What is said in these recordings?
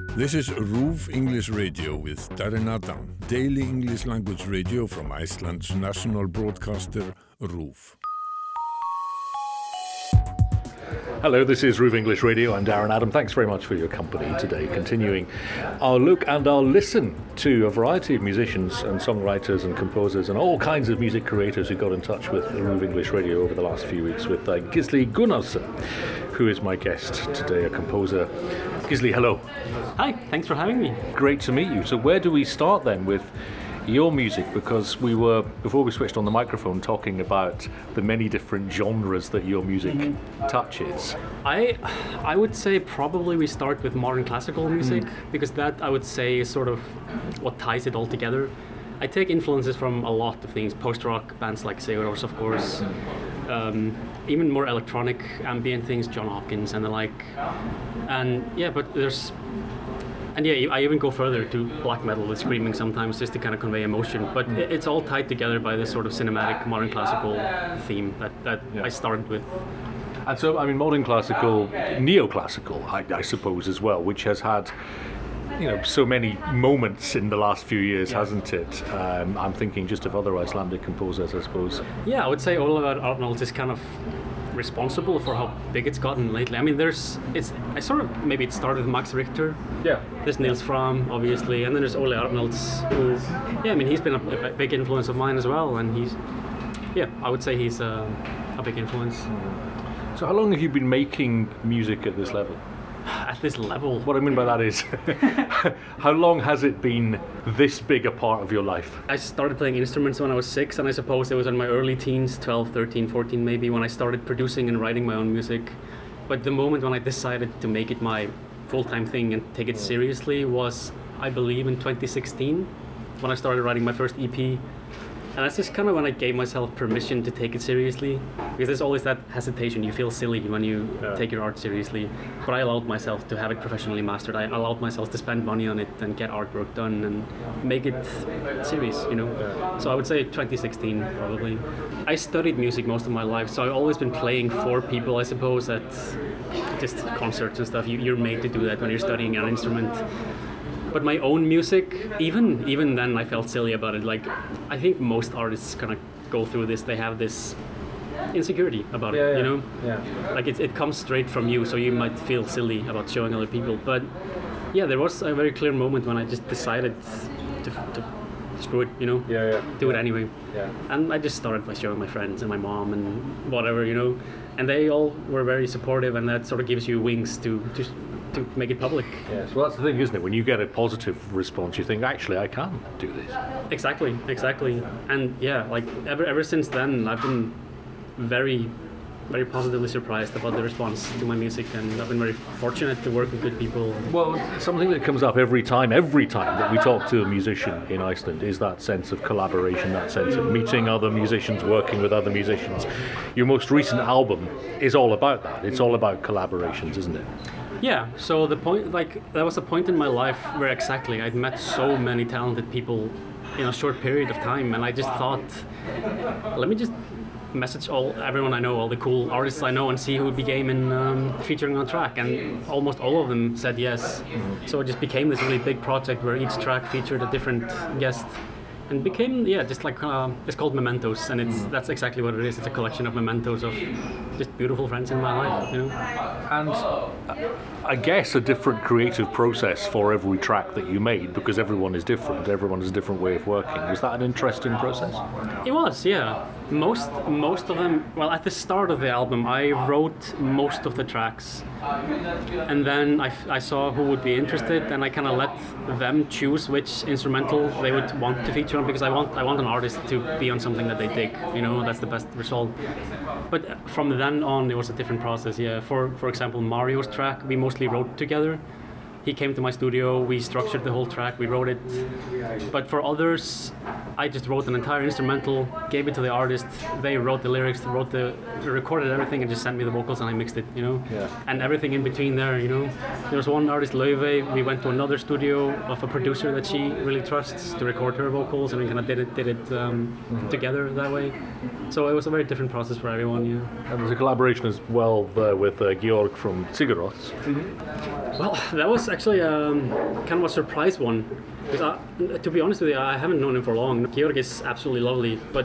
This is RÚV English Radio with Darren Adam, daily English language radio from Iceland's national broadcaster, RÚV. Hello, this is RÚV English Radio. I'm Darren Adam. Thanks very much for your company today. Continuing our look and our listen to a variety of musicians and songwriters and composers and all kinds of music creators who got in touch with RÚV English Radio over the last few weeks with Gisli Gunnarsson, who is my guest today, a composer. Gisli, hello. Hi, thanks for having me. Great to meet you. So where do we start then with your music? Because we were, before we switched on the microphone, talking about the many different genres that your music touches. I would say probably we start with modern classical music, because that, I would say, is sort of what ties it all together. I take influences from a lot of things, post-rock bands like Sigur Rós, of course, even more electronic ambient things, John Hopkins and the like. And yeah, but there's... And yeah, I even go further to black metal with screaming sometimes just to kind of convey emotion. But it's all tied together by this sort of cinematic modern classical theme that I started with. And so, I mean, modern classical, neoclassical, I suppose, as well, which has had, you know, so many moments in the last few years, hasn't it? I'm thinking just of other Icelandic composers, I suppose. Yeah, I would say Ólafur Arnalds is kind of responsible for how big it's gotten lately. I mean, maybe it started with Max Richter. Yeah. There's Niels Fram, obviously, and then there's Ole Arnalds, who, yeah, I mean, he's been a big influence of mine as well, and I would say he's a big influence. So how long have you been making music at this level? At this level? What I mean by that is, how long has it been this big a part of your life? I started playing instruments when I was 6, and I suppose it was in my early teens, 12, 13, 14 maybe, when I started producing and writing my own music. But the moment when I decided to make it my full-time thing and take it seriously was, I believe, in 2016, when I started writing my first EP. And that's just kind of when I gave myself permission to take it seriously, because there's always that hesitation. You feel silly when you take your art seriously, but I allowed myself to have it professionally mastered. I allowed myself to spend money on it and get artwork done and make it serious, you know. So I would say 2016 probably. I studied music most of my life, so I've always been playing for people, I suppose, at just concerts and stuff. You're made to do that when you're studying an instrument. But my own music, even then I felt silly about it. Like, I think most artists kind of go through this. They have this insecurity about it, you know? Yeah. Like, it comes straight from you, so you might feel silly about showing other people. But yeah, there was a very clear moment when I just decided to screw it, you know? Do it anyway. Yeah. And I just started by showing my friends and my mom and whatever, you know? And they all were very supportive, and that sort of gives you wings to make it public. Yes, well, that's the thing, isn't it? When you get a positive response, you think, actually, I can do this. Exactly. And yeah, like ever since then, I've been very, very positively surprised about the response to my music, and I've been very fortunate to work with good people. Well, something that comes up every time that we talk to a musician in Iceland is that sense of collaboration, that sense of meeting other musicians, working with other musicians. Your most recent album is all about that. It's all about collaborations, isn't it? Yeah, so the point, like, that was a point in my life where exactly I'd met so many talented people in a short period of time, and I just thought, let me just message everyone I know, all the cool artists I know, and see who would be game in featuring on track, and almost all of them said yes. So it just became this really big project where each track featured a different guest. And became, just like, it's called Mementos, and that's exactly what it is. It's a collection of mementos of just beautiful friends in my life, you know. And I guess a different creative process for every track that you made, because everyone is different, everyone has a different way of working. Was that an interesting process? It was, yeah. Most of them, well, at the start of the album, I wrote most of the tracks, and then I saw who would be interested, and I kind of let them choose which instrumental they would want to feature on, because I want an artist to be on something that they dig, you know. That's the best result. But from then on, it was a different process. Yeah, for example, Mario's track, we mostly wrote together. He came to my studio, we structured the whole track, we wrote it. But for others, I just wrote an entire instrumental, gave it to the artist, they wrote the lyrics, recorded everything, and just sent me the vocals, and I mixed it, you know? Yeah. And everything in between there, you know? There was one artist, Laufey, we went to another studio of a producer that she really trusts to record her vocals, and we kind of did it together that way. So it was a very different process for everyone, yeah. And there's a collaboration as well there with Georg from Sigur Rós. Well, that was actually kind of a surprise one. Because to be honest with you, I haven't known him for long. Georg is absolutely lovely, but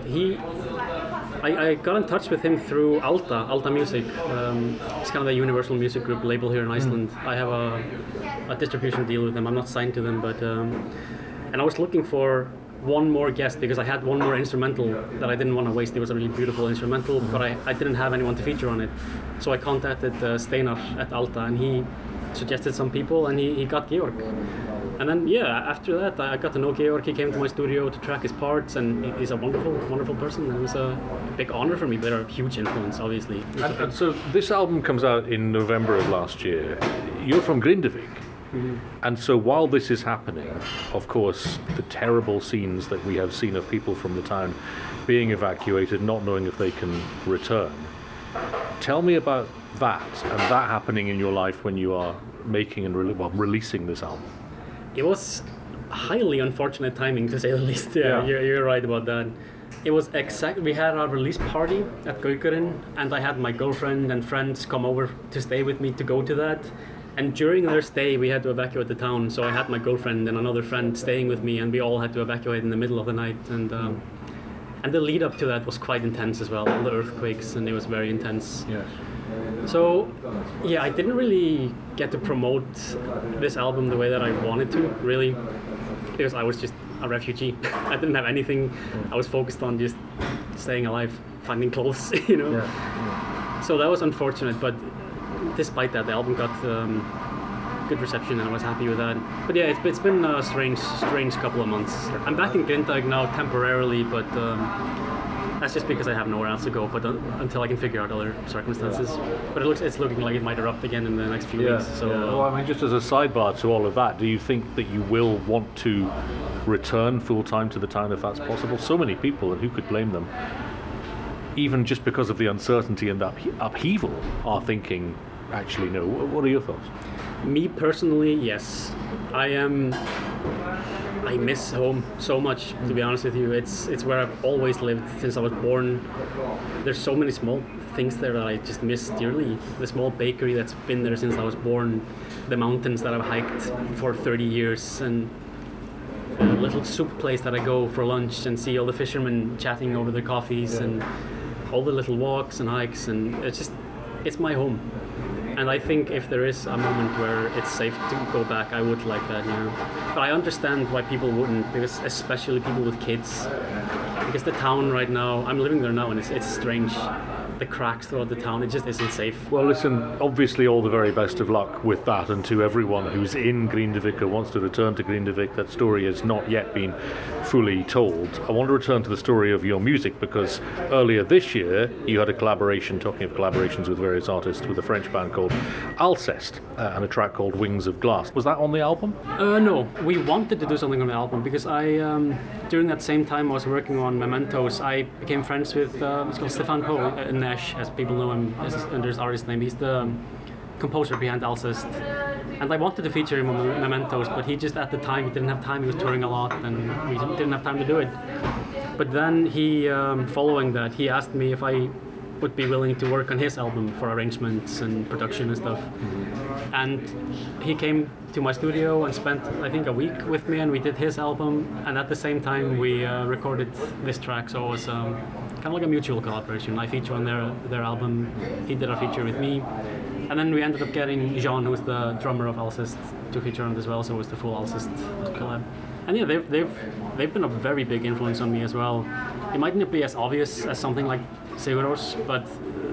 I got in touch with him through Alta Music. It's kind of a universal music group label here in Iceland. I have a distribution deal with them. I'm not signed to them, but and I was looking for one more guest because I had one more instrumental that I didn't want to waste. It was a really beautiful instrumental, but I didn't have anyone to feature on it. So I contacted Steinar at Alta, and he suggested some people, and he got Georg. And then, after that, I got to know Georg. He came to my studio to track his parts, and he's a wonderful, wonderful person. It was a big honor for me. They're a huge influence, obviously. And so this album comes out in November of last year. You're from Grindavik. Mm-hmm. And so while this is happening, of course, the terrible scenes that we have seen of people from the town being evacuated, not knowing if they can return. Tell me about that and that happening in your life when you are making and releasing this album. It was highly unfortunate timing, to say the least. You're right about that. It was we had our release party at Gaukurinn, and I had my girlfriend and friends come over to stay with me to go to that. And during their stay, we had to evacuate the town. So I had my girlfriend and another friend staying with me, and we all had to evacuate in the middle of the night. And the lead up to that was quite intense as well. All the earthquakes, and it was very intense. Yes. So, I didn't really get to promote this album the way that I wanted to, really, because I was just a refugee. I didn't have anything. I was focused on just staying alive, finding clothes, Yeah. So that was unfortunate, but despite that, the album got good reception, and I was happy with that. But it's been a strange couple of months. I'm back in Grindavík now temporarily, but that's just because I have nowhere else to go. But until I can figure out other circumstances. But it's looking like it might erupt again in the next few weeks. So, Well, I mean, just as a sidebar to all of that, do you think that you will want to return full time to the town if that's possible? So many people, and who could blame them? Even just because of the uncertainty and the upheaval, are thinking, actually, no. What are your thoughts? Me personally, yes. I miss home so much, to be honest with you. It's where I've always lived since I was born. There's so many small things there that I just miss dearly. The small bakery that's been there since I was born, the mountains that I've hiked for 30 years, and the little soup place that I go for lunch and see all the fishermen chatting over their coffees, and all the little walks and hikes, and it's my home. And I think if there is a moment where it's safe to go back, I would like that, But I understand why people wouldn't, because especially people with kids. Because the town right now, I'm living there now, and it's strange. The cracks throughout the town, it just isn't safe. Well, listen, obviously all the very best of luck with that, and to everyone who's in Grindavik or wants to return to Grindavik. That story has not yet been fully told. I want to return to the story of your music, because earlier this year you had a collaboration, talking of collaborations with various artists, with a French band called Alceste, and a track called Wings of Glass. Was that on the album? No, we wanted to do something on the album, because during that same time I was working on Mementos, I became friends with it's called Stefan Poe, Nash, as people know him, under his artist name. He's the composer behind Alceste. And I wanted to feature him on Mementos, but he just, at the time, he didn't have time. He was touring a lot, and we didn't have time to do it. But then he, following that, he asked me if I would be willing to work on his album for arrangements and production and stuff. Mm-hmm. And he came to my studio and spent, I think, a week with me, and we did his album. And at the same time, we recorded this track, so it was kind of like a mutual collaboration. I feature on their album, he did a feature with me. And then we ended up getting Jean, who's the drummer of Alceste, to feature on it as well, so it was the full Alceste collab. And they've been a very big influence on me as well. It might not be as obvious as something like Sigurós, but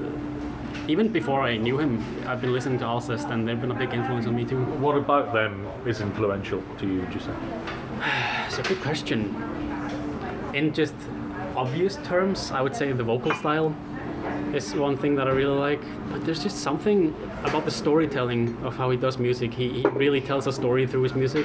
even before I knew him, I've been listening to Alceste, and they've been a big influence on me too. What about them is influential to you, would you say? It's a good question. In just obvious terms, I would say the vocal style is one thing that I really like, but there's just something about the storytelling of how he does music. He really tells a story through his music,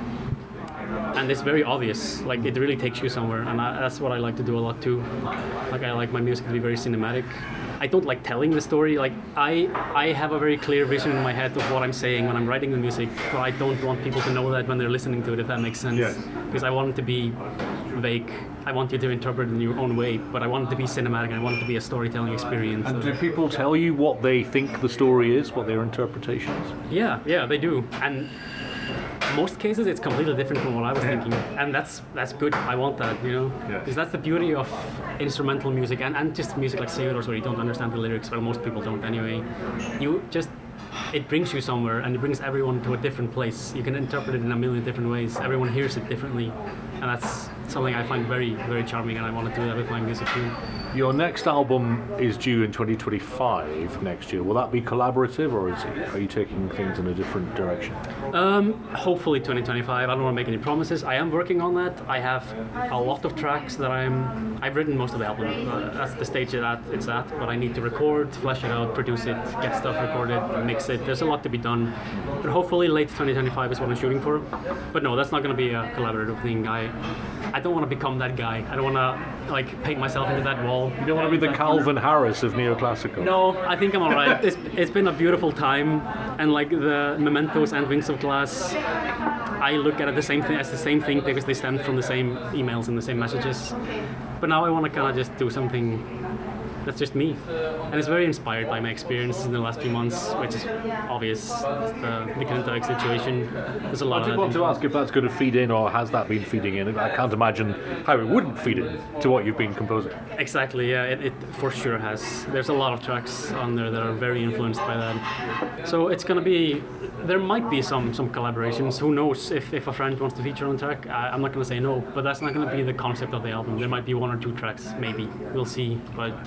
and it's very obvious. Like, it really takes you somewhere, and that's what I like to do a lot too. Like, I like my music to be very cinematic. I don't like telling the story. Like, I have a very clear vision in my head of what I'm saying when I'm writing the music, but I don't want people to know that when they're listening to it, if that makes sense. Yeah. Because I want it to be vague. I want you to interpret it in your own way, but I want it to be cinematic and I want it to be a storytelling experience. And do people tell you what they think the story is, what their interpretation is? Yeah, they do. And most cases it's completely different from what I was thinking, and that's good. I want that, because that's the beauty of instrumental music and just music like Sigurðar's, where you don't understand the lyrics. Well, most people don't anyway. It brings you somewhere, and it brings everyone to a different place. You can interpret it in a million different ways. Everyone hears it differently, and that's something I find very, very charming, and I want to do that with my music too. Your next album is due in 2025 next year. Will that be collaborative, or are you taking things in a different direction? Hopefully 2025. I don't want to make any promises. I am working on that. I have a lot of tracks that I've written most of the album. That's the stage that it's at, but I need to record, flesh it out, produce it, get stuff recorded, mix it. There's a lot to be done. But hopefully late 2025 is what I'm shooting for. But no, that's not going to be a collaborative thing. I don't want to become that guy. I don't want to paint myself into that wall. You don't want to be the Calvin Harris of neoclassical. No, I think I'm alright. It's been a beautiful time, and the Mementos and Wings of Glass, I look at it the same thing because they stem from the same emails and the same messages. But now I want to kind of just do something that's just me, and it's very inspired by my experiences in the last few months, which is obvious. The Grindavik situation. There's a lot. I did want to ask if that's going to feed in, or has that been feeding in? I can't imagine how it wouldn't feed in to what you've been composing. Exactly. Yeah, it for sure has. There's a lot of tracks on there that are very influenced by that. So it's going to be. There might be some collaborations. Who knows if a friend wants to feature on track? I'm not going to say no, but that's not going to be the concept of the album. There might be one or two tracks, maybe. We'll see. But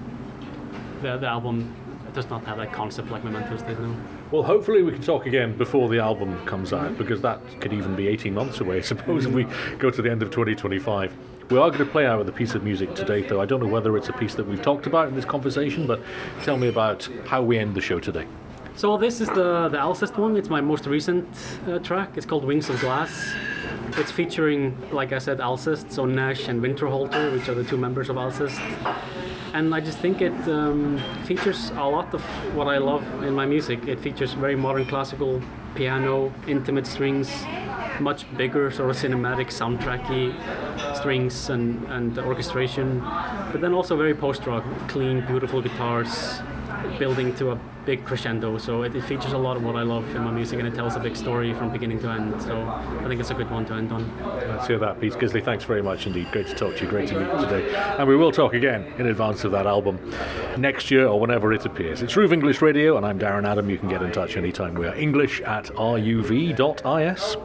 the album does not have that concept like Mementos did, no. Well, hopefully we can talk again before the album comes out, because that could even be 18 months away, I suppose, if we go to the end of 2025. We are going to play out with a piece of music today, though. I don't know whether it's a piece that we've talked about in this conversation, but tell me about how we end the show today. So this is the Alcest one. It's my most recent track. It's called Wings of Glass. It's featuring, like I said, Alcest, so Nash and Winterholter, which are the two members of Alcest. And I just think it features a lot of what I love in my music. It features very modern classical piano, intimate strings, much bigger sort of cinematic soundtracky strings and orchestration, but then also very post-rock, clean, beautiful guitars, building to a big crescendo. So it features a lot of what I love in my music, and it tells a big story from beginning to end. So I think it's a good one to end on. Let's hear that piece. Gisli, thanks very much indeed. Great to talk to you. Great to meet you today. And we will talk again in advance of that album next year or whenever it appears. It's RÚV English Radio, and I'm Darren Adam. You can get in touch anytime. We are english@ruv.is.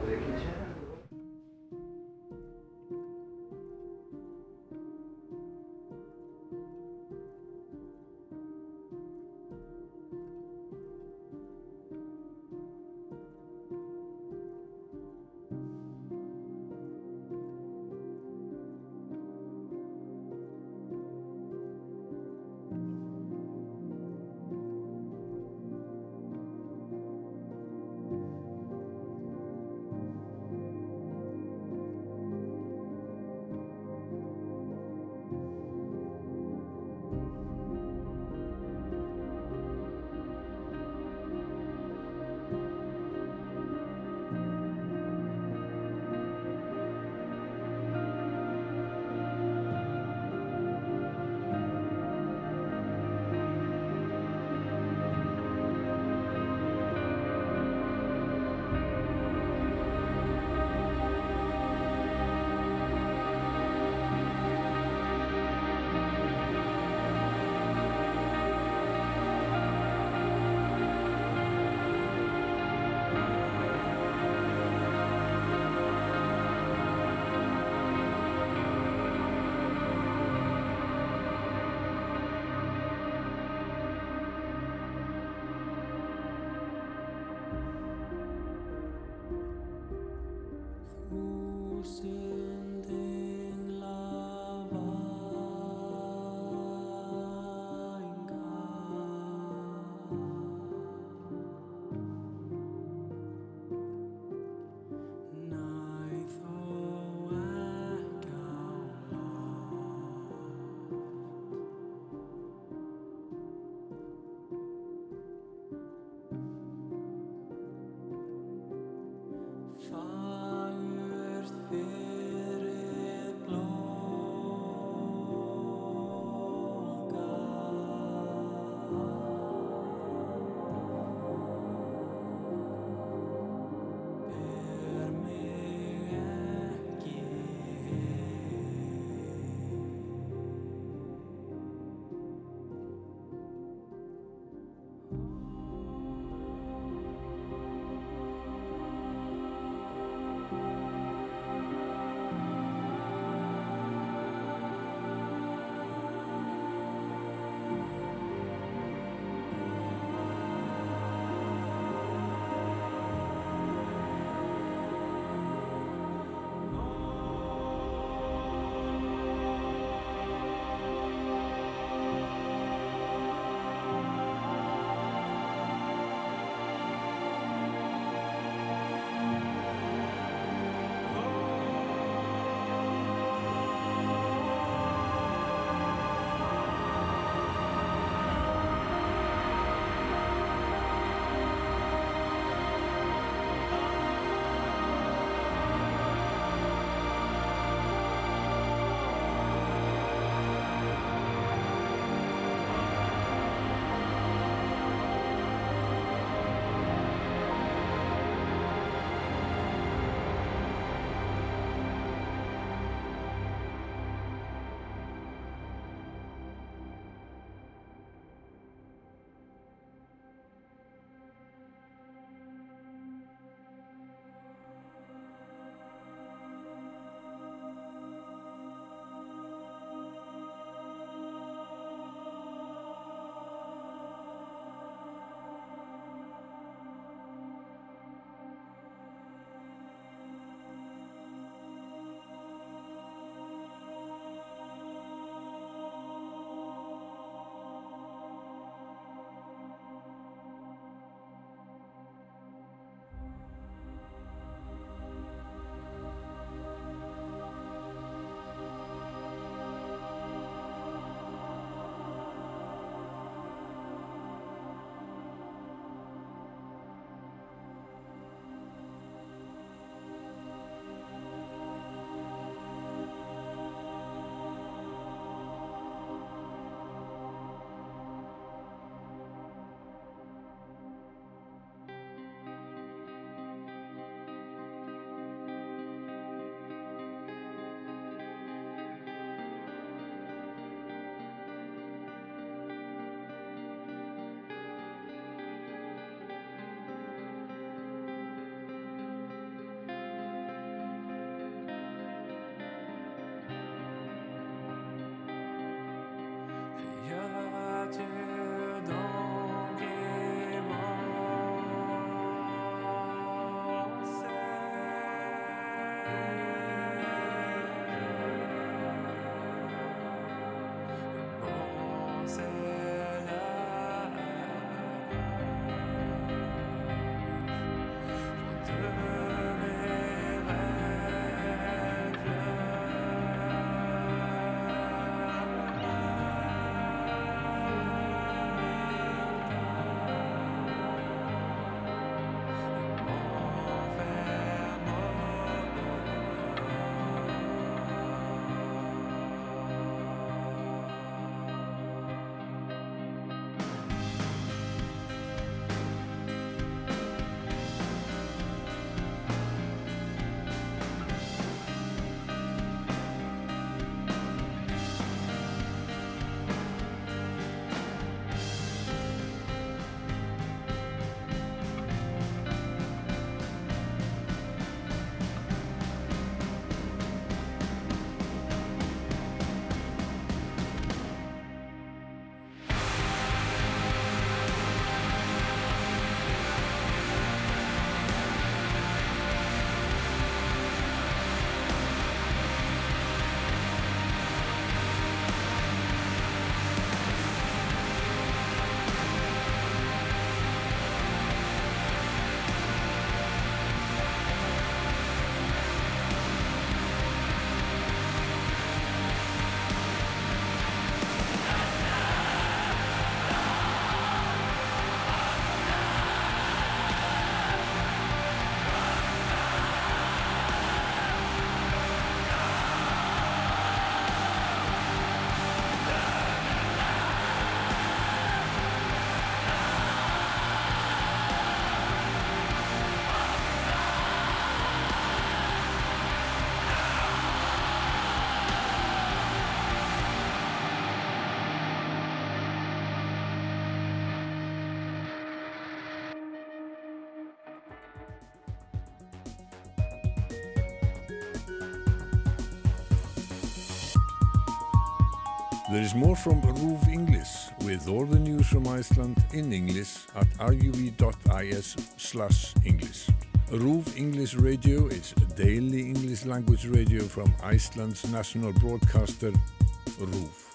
There is more from RÚV English with all the news from Iceland in English at ruv.is/English. RÚV English Radio is a daily English language radio from Iceland's national broadcaster, RÚV.